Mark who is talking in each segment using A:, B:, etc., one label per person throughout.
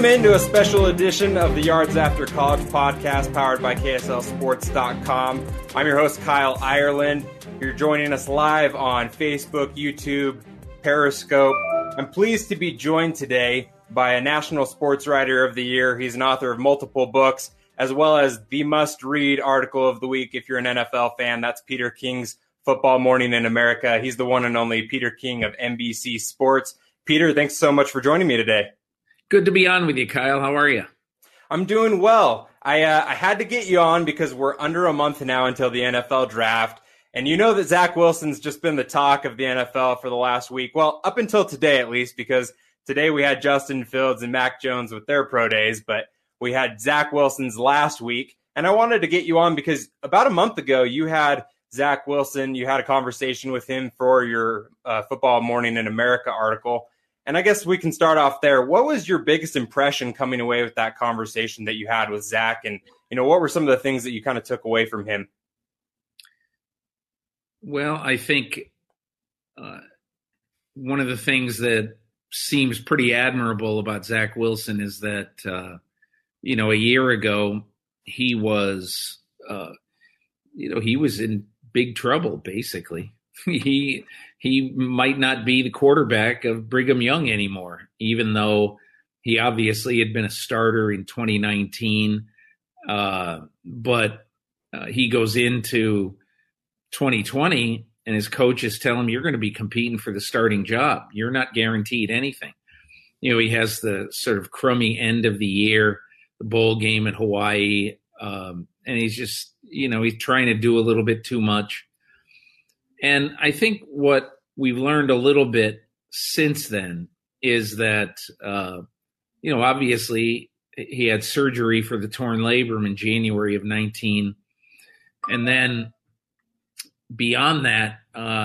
A: into a special edition of the Yards After College podcast powered by KSLSports.com. I'm your host, Kyle Ireland. You're joining us live on Facebook, YouTube, Periscope. I'm pleased to be joined today by a National Sports Writer of the Year. He's an author of multiple books, as well as the must-read article of the week if you're an NFL fan. That's Peter King's Football Morning in America. He's the one and only Peter King of NBC Sports. Peter, thanks so much for joining me today.
B: Good to be on with you, Kyle. How are you?
A: I'm doing well. I had to get you on because we're under a month now until the NFL draft. And you know that Zach Wilson's just been the talk of the NFL for the last week. Well, up until today, at least, because today we had Justin Fields and Mac Jones with their pro days, but we had Zach Wilson's last week. And I wanted to get you on because about a month ago, you had Zach Wilson. You had a conversation with him for your Football Morning in America article. And I guess we can start off there. What was your biggest impression coming away with that conversation that you had with Zach? And, what were some of the things that you kind of took away from him?
B: Well, I think one of the things that seems pretty admirable about Zach Wilson is that, a year ago, he was in big trouble, basically. He might not be the quarterback of Brigham Young anymore, even though he obviously had been a starter in 2019. But he goes into 2020 and his coaches tell him, you're going to be competing for the starting job. You're not guaranteed anything. He has the sort of crummy end of the year, the bowl game in Hawaii. And he's just, he's trying to do a little bit too much. And I think what we've learned a little bit since then is that, obviously he had surgery for the torn labrum in January of 19. And then beyond that,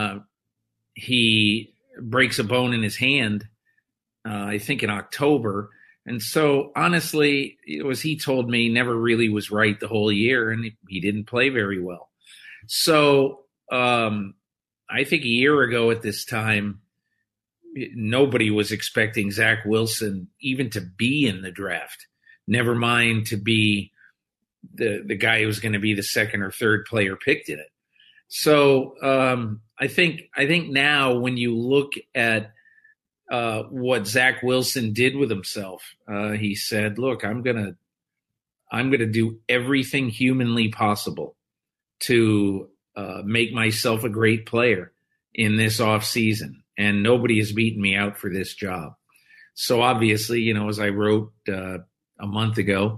B: he breaks a bone in his hand, I think in October. And so honestly, as he told me, never really was right the whole year, and he didn't play very well. So, I think a year ago at this time, nobody was expecting Zach Wilson even to be in the draft, never mind to be the guy who was going to be the second or third player picked in it. So I think now when you look at what Zach Wilson did with himself, he said, look, I'm going to do everything humanly possible to make myself a great player in this off season, and nobody has beaten me out for this job. So obviously, as I wrote a month ago,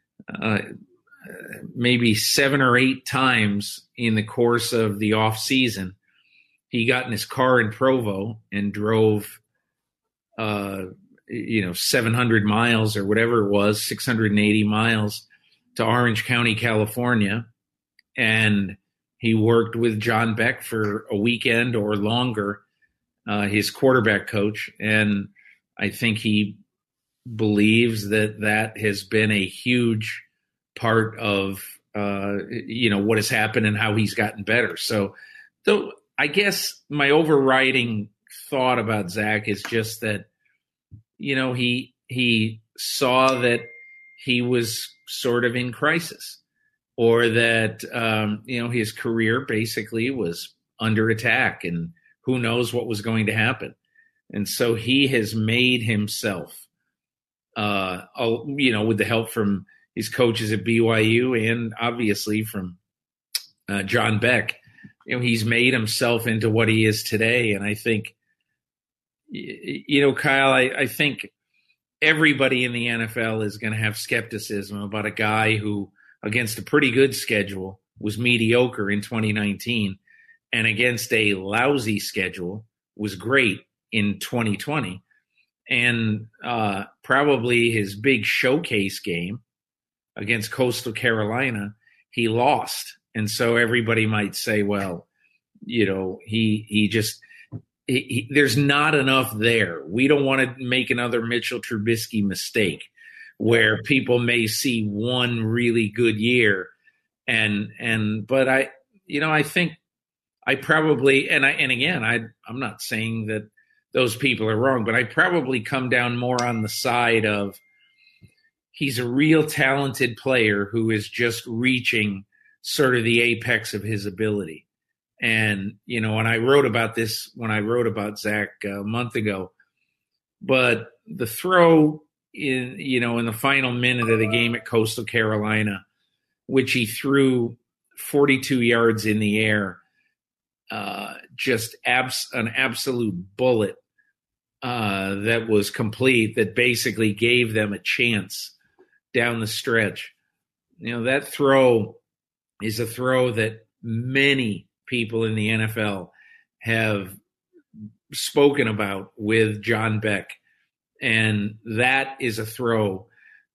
B: maybe 7 or 8 times in the course of the off season, he got in his car in Provo and drove, 700 miles or whatever it was, 680 miles to Orange County, California, and he worked with John Beck for a weekend or longer, his quarterback coach. And I think he believes that has been a huge part of, what has happened and how he's gotten better. So I guess my overriding thought about Zach is just that, he saw that he was sort of in crisis. Or that, his career basically was under attack and who knows what was going to happen. And so he has made himself, with the help from his coaches at BYU and obviously from John Beck, he's made himself into what he is today. And I think, Kyle, I think everybody in the NFL is going to have skepticism about a guy who, against a pretty good schedule, was mediocre in 2019, and against a lousy schedule was great in 2020. And probably his big showcase game against Coastal Carolina, he lost. And so everybody might say, well, there's not enough there. We don't want to make another Mitchell Trubisky mistake where people may see one really good year. But I think I probably, I'm not saying that those people are wrong, but I probably come down more on the side of he's a real talented player who is just reaching sort of the apex of his ability. And, and I wrote about this when I wrote about Zach a month ago, but the throw in the final minute of the game at Coastal Carolina, which he threw 42 yards in the air, just an absolute bullet that was complete, that basically gave them a chance down the stretch. That throw is a throw that many people in the NFL have spoken about with John Beck. And that is a throw.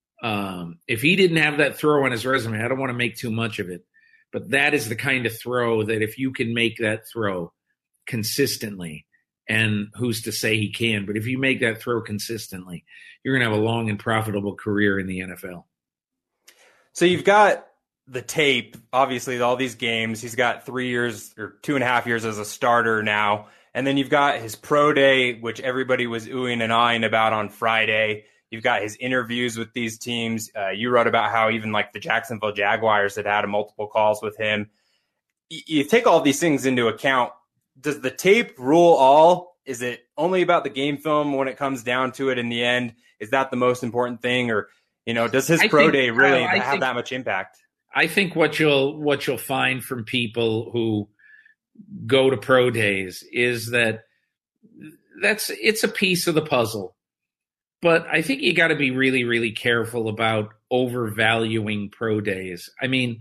B: If he didn't have that throw on his resume, I don't want to make too much of it, but that is the kind of throw that if you can make that throw consistently, and who's to say he can, but if you make that throw consistently, you're going to have a long and profitable career in the NFL.
A: So you've got the tape, obviously, all these games. He's got 3 years or 2.5 years as a starter now. And then you've got his pro day, which everybody was oohing and ahhing about on Friday. You've got his interviews with these teams. You wrote about how even like the Jacksonville Jaguars had multiple calls with him. You take all these things into account. Does the tape rule all? Is it only about the game film when it comes down to it in the end? Is that the most important thing? Or, does his pro day really have that much impact?
B: I think what you'll find from people who go to pro days is that it's a piece of the puzzle. But I think you got to be really, really careful about overvaluing pro days. I mean,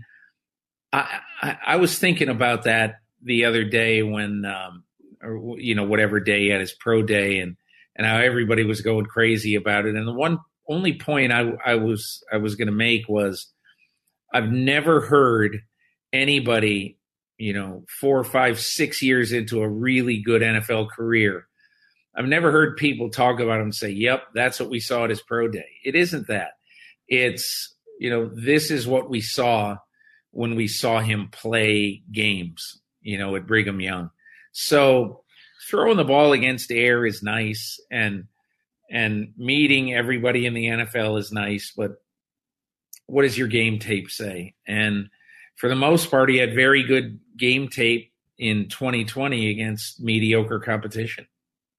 B: I was thinking about that the other day when, whatever day he had his pro day, and how everybody was going crazy about it. And the only point I was going to make was, I've never heard anybody, 4, 5, 6 years into a really good NFL career, I've never heard people talk about him and say, yep, that's what we saw at his pro day. It isn't that. It's, this is what we saw when we saw him play games, at Brigham Young. So throwing the ball against air is nice, and meeting everybody in the NFL is nice, but what does your game tape say? And for the most part, he had very good game tape in 2020 against mediocre competition.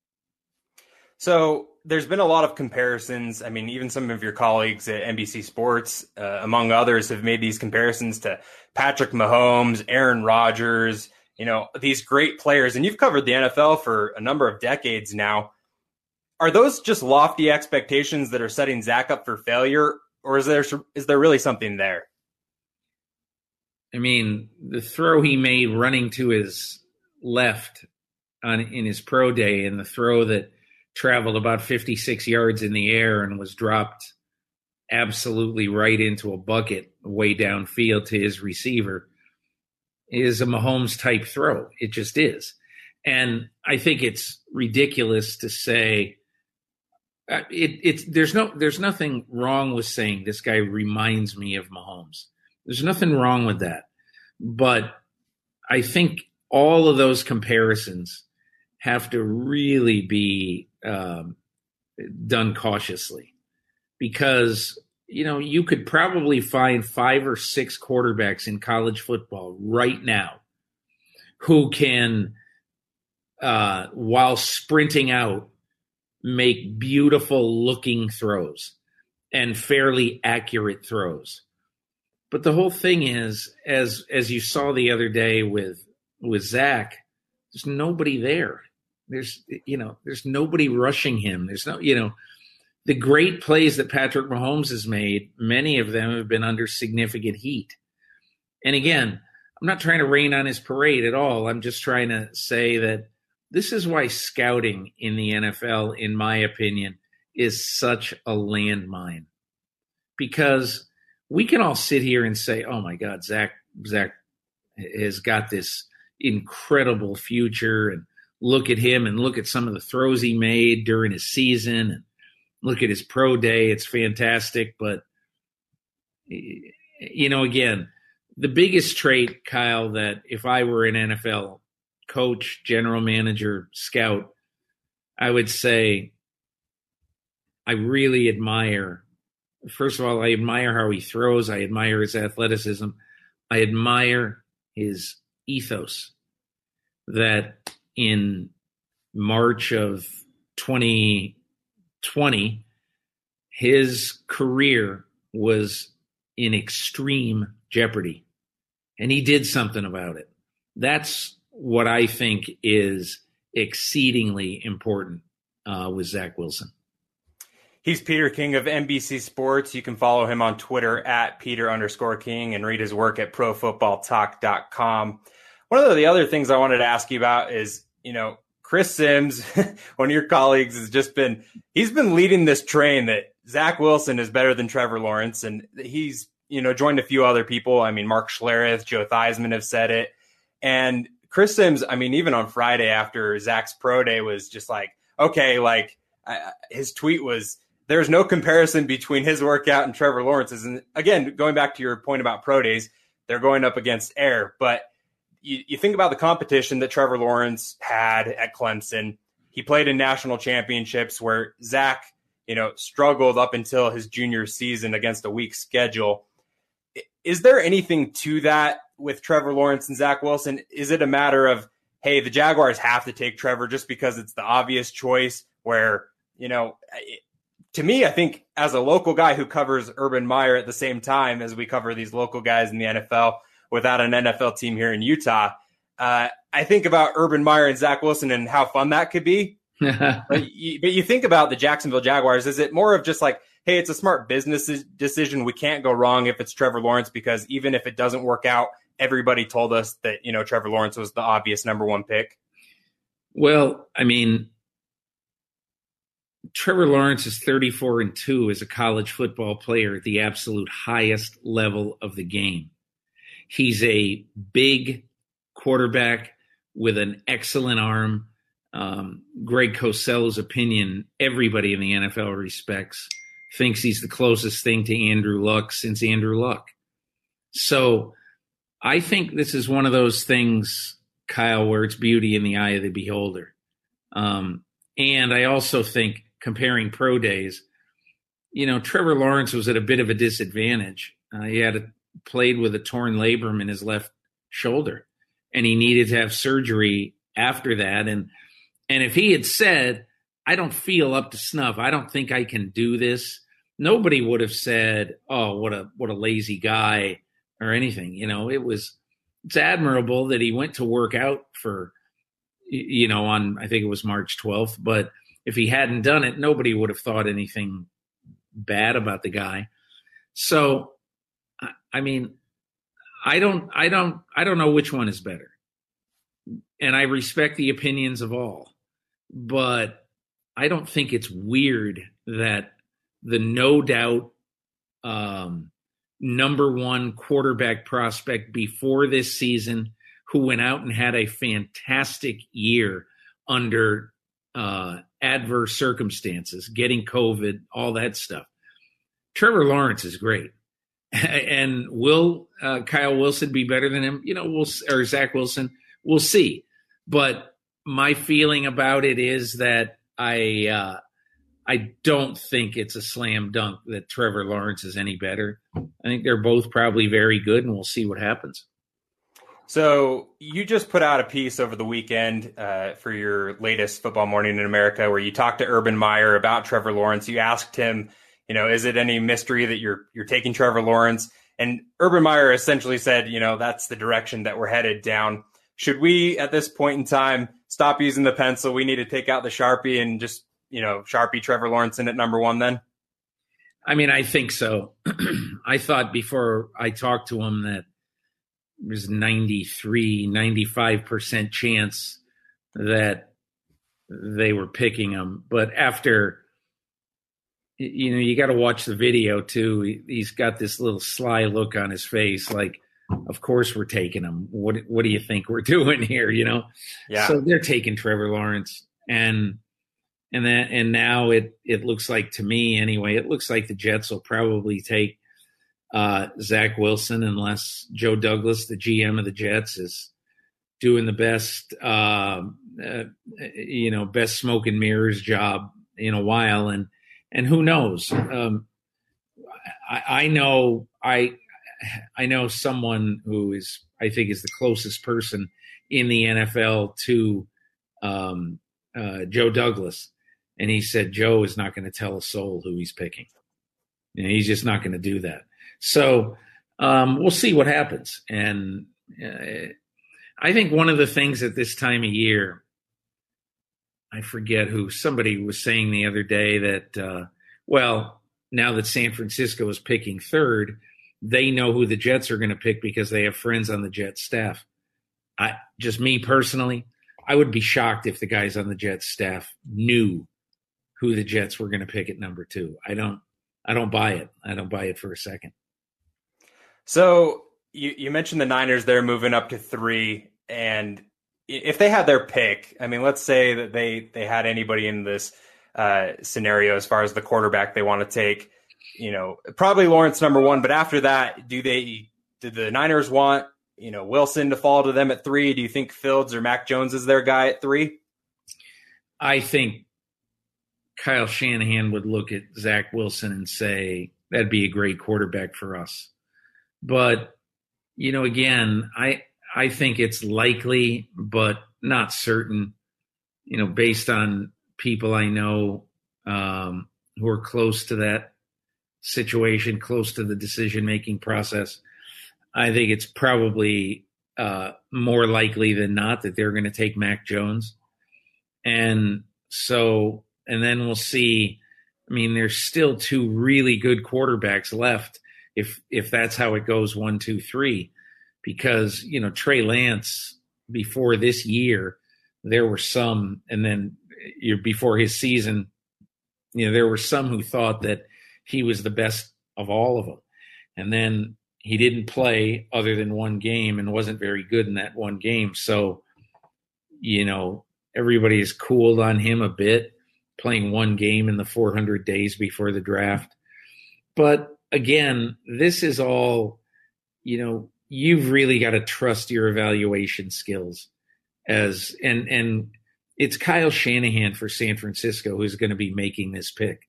A: So there's been a lot of comparisons. I mean, even some of your colleagues at NBC Sports, among others, have made these comparisons to Patrick Mahomes, Aaron Rodgers, these great players. And you've covered the NFL for a number of decades now. Are those just lofty expectations that are setting Zach up for failure, or is there really something there?
B: I mean, the throw he made running to his left in his pro day, and the throw that traveled about 56 yards in the air and was dropped absolutely right into a bucket way downfield to his receiver, is a Mahomes type throw. It just is. And I think it's ridiculous to say there's nothing wrong with saying this guy reminds me of Mahomes. There's nothing wrong with that. But I think all of those comparisons have to really be done cautiously, because you could probably find 5 or 6 quarterbacks in college football right now who can, while sprinting out, make beautiful looking throws and fairly accurate throws. But the whole thing is, as you saw the other day with Zach, there's nobody there. There's nobody rushing him. There's no, the great plays that Patrick Mahomes has made, many of them have been under significant heat. And again, I'm not trying to rain on his parade at all. I'm just trying to say that this is why scouting in the NFL, in my opinion, is such a landmine. Because we can all sit here and say, oh my God, Zach has got this incredible future, and look at him and look at some of the throws he made during his season, and look at his pro day. It's fantastic. But, again, the biggest trait, Kyle, that if I were an NFL coach, general manager, scout, I would say I really admire First of all, I admire how he throws. I admire his athleticism. I admire his ethos that in March of 2020, his career was in extreme jeopardy, and he did something about it. That's what I think is exceedingly important with Zach Wilson.
A: He's Peter King of NBC Sports. You can follow him on Twitter at Peter_King and read his work at ProFootballTalk.com. One of the other things I wanted to ask you about is, Chris Sims, one of your colleagues, he's been leading this train that Zach Wilson is better than Trevor Lawrence. And he's, joined a few other people. I mean, Mark Schlereth, Joe Theismann have said it. And Chris Sims, even on Friday after Zach's pro day was just like, okay, his tweet was, there's no comparison between his workout and Trevor Lawrence's. And again, going back to your point about pro days, they're going up against air. But you think about the competition that Trevor Lawrence had at Clemson. He played in national championships where Zach, struggled up until his junior season against a weak schedule. Is there anything to that with Trevor Lawrence and Zach Wilson? Is it a matter of, hey, the Jaguars have to take Trevor just because it's the obvious choice where, to me, I think as a local guy who covers Urban Meyer at the same time as we cover these local guys in the NFL without an NFL team here in Utah, I think about Urban Meyer and Zach Wilson and how fun that could be. but you think about the Jacksonville Jaguars, is it more of just like, hey, it's a smart business decision. We can't go wrong if it's Trevor Lawrence because even if it doesn't work out, everybody told us that, Trevor Lawrence was the obvious number one pick?
B: Well, Trevor Lawrence is 34-2 as a college football player at the absolute highest level of the game. He's a big quarterback with an excellent arm. Greg Cosell's opinion, everybody in the NFL respects, thinks he's the closest thing to Andrew Luck since Andrew Luck. So I think this is one of those things, Kyle, where it's beauty in the eye of the beholder. And I also think, comparing pro days, Trevor Lawrence was at a bit of a disadvantage. He had played with a torn labrum in his left shoulder, and he needed to have surgery after that. And if he had said, I don't feel up to snuff, I don't think I can do this, nobody would have said, oh, what a lazy guy or anything. It's admirable that he went to work out for, on, I think it was March 12th, but if he hadn't done it, nobody would have thought anything bad about the guy. So, I don't know which one is better. And I respect the opinions of all, but I don't think it's weird that the no doubt number one quarterback prospect before this season, who went out and had a fantastic year under adverse circumstances, getting COVID, all that stuff. Trevor Lawrence is great. And will Kyle Wilson be better than him? Or Zach Wilson? We'll see. But my feeling about it is that I don't think it's a slam dunk that Trevor Lawrence is any better. I think they're both probably very good, and we'll see what happens.
A: So you just put out a piece over the weekend for your latest Football Morning in America where you talked to Urban Meyer about Trevor Lawrence. You asked him, is it any mystery that you're taking Trevor Lawrence? And Urban Meyer essentially said, that's the direction that we're headed down. Should we, at this point in time, stop using the pencil? We need to take out the Sharpie and just, Sharpie Trevor Lawrence in at number one then?
B: I think so. I thought before I talked to him that there's 95% chance that they were picking him. But after, you got to watch the video too. He's got this little sly look on his face, like, of course we're taking him. What do you think we're doing here? Yeah. So they're taking Trevor Lawrence, and now it looks like, to me anyway, it looks like the Jets will probably take Zach Wilson, unless Joe Douglas, the GM of the Jets, is doing the best, best smoke and mirrors job in a while. And who knows? I know someone who is, I think, is the closest person in the NFL to Joe Douglas, and he said Joe is not going to tell a soul who he's picking. He's just not going to do that. So we'll see what happens. And I think one of the things at this time of year, I forget who, somebody was saying the other day that, now that San Francisco is picking third, they know who the Jets are going to pick because they have friends on the Jets staff. Just me personally, I would be shocked if the guys on the Jets staff knew who the Jets were going to pick at number 2. I don't buy it. I don't buy it for a second.
A: So you mentioned the Niners, they're moving up to 3, and if they had their pick, I mean, let's say that they had anybody in this scenario as far as the quarterback they want to take, probably Lawrence number 1, but after that, do the Niners want, Wilson to fall to them at 3? Do you think Fields or Mac Jones is their guy at 3?
B: I think Kyle Shanahan would look at Zach Wilson and say, that'd be a great quarterback for us. But, again, I think it's likely, but not certain, based on people I know who are close to that situation, close to the decision-making process. I think it's probably more likely than not that they're going to take Mac Jones. And then we'll see. I mean, there's still 2 really good quarterbacks left if that's how it goes, 1, 2, 3, because, Trey Lance before this year, there were some, and then before his season, there were some who thought that he was the best of all of them. And then he didn't play other than 1 game and wasn't very good in that 1 game. So, everybody has cooled on him a bit, playing 1 game in the 400 days before the draft. But again, this is all, you've really got to trust your evaluation skills and it's Kyle Shanahan for San Francisco who's going to be making this pick.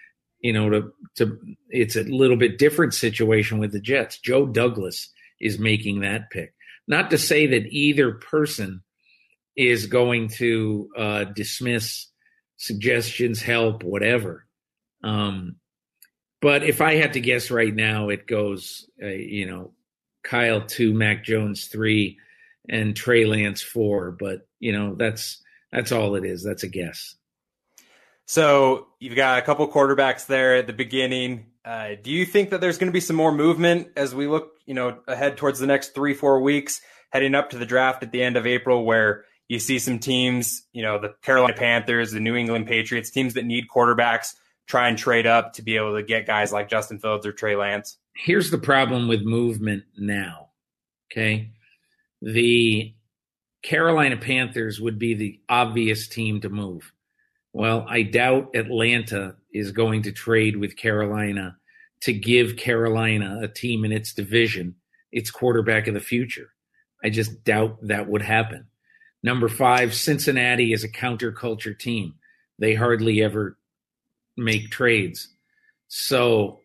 B: It's a little bit different situation with the Jets. Joe Douglas is making that pick. Not to say that either person is going to dismiss suggestions, help, whatever. But if I had to guess right now, it goes, Kyle 2, Mac Jones 3, and Trey Lance 4. But, that's all it is. That's a guess.
A: So you've got a couple quarterbacks there at the beginning. Do you think that there's going to be some more movement as we look, ahead towards the next 3-4 weeks, heading up to the draft at the end of April, where you see some teams, the Carolina Panthers, the New England Patriots, teams that need quarterbacks, try and trade up to be able to get guys like Justin Fields or Trey Lance?
B: Here's the problem with movement now, okay? The Carolina Panthers would be the obvious team to move. Well, I doubt Atlanta is going to trade with Carolina to give Carolina, a team in its division, its quarterback of the future. I just doubt that would happen. Number 5, Cincinnati is a counterculture team. They hardly ever make trades. So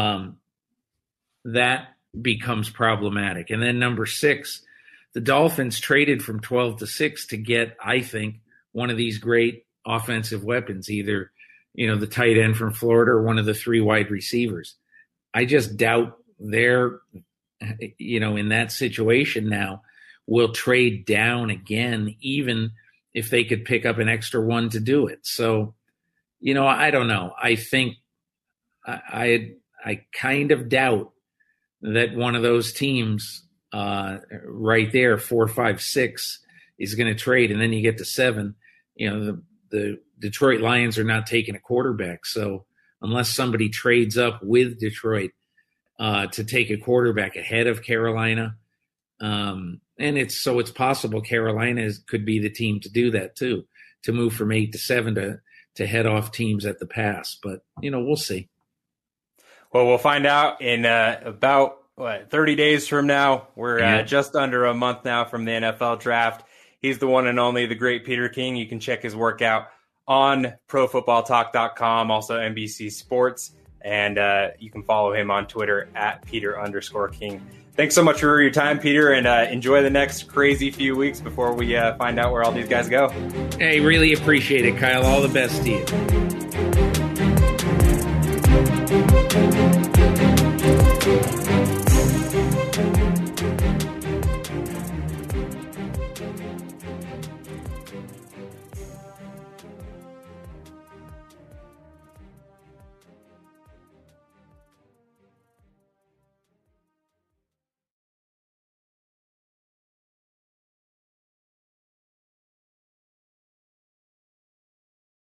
B: that becomes problematic. And then number 6, the Dolphins traded from 12 to 6 to get, I think, one of these great offensive weapons, either, the tight end from Florida or one of the 3 wide receivers. I just doubt they're, in that situation now, will trade down again, even if they could pick up an extra 1 to do it. So, I don't know. I think I kind of doubt that one of those teams right there, 4, 5, 6, is going to trade. And then you get to 7, the Detroit Lions are not taking a quarterback. So unless somebody trades up with Detroit to take a quarterback ahead of Carolina, and it's possible Carolina could be the team to do that too, to move from 8 to 7 to head off teams at the pass. But, we'll see.
A: Well, we'll find out in about 30 days from now. We're just under a month now from the NFL draft. He's the one and only, the great Peter King. You can check his work out on ProFootballTalk.com, also NBC Sports. And you can follow him on Twitter at Peter_King. Thanks so much for your time, Peter, and enjoy the next crazy few weeks before we find out where all these guys go.
B: Hey, really appreciate it, Kyle. All the best to you.